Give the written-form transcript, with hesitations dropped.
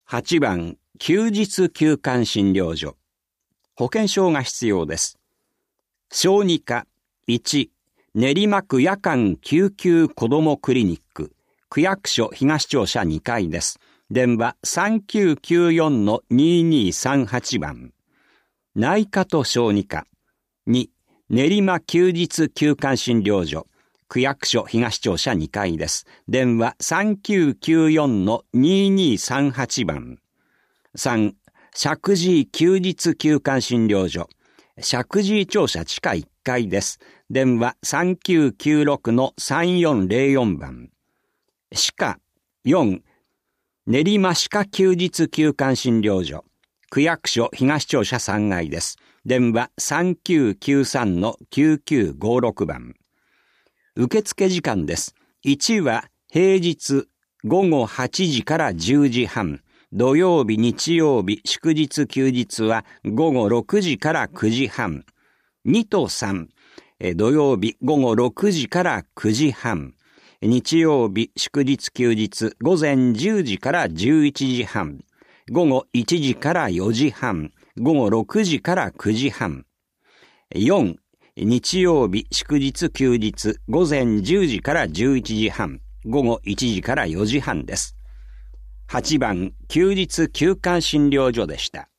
8番、休日休館診療所。保険証が必要です。小児科1、練馬区夜間救急子どもクリニック、区役所東庁舎2階です。電話 3994-2238 番。内科と小児科2、練馬休日休館診療所、区役所東庁舎2階です。電話 3994-2238 番。3、石神井休日休館診療所、石神井庁舎地下1階です。電話 3996-3404 番。歯科4、練馬歯科休日休館診療所、区役所東庁舎3階です。電話 3993-9956 番。受付時間です。1は平日午後8時から10時半。土曜日、日曜日、祝日、休日は午後6時から9時半。2と3、土曜日午後6時から9時半。日曜日、祝日、休日、午前10時から11時半。午後1時から4時半。午後6時から9時半。4、日曜日、祝日、休日、午前10時から11時半。午後1時から4時半です。8番、休日休館診療所でした。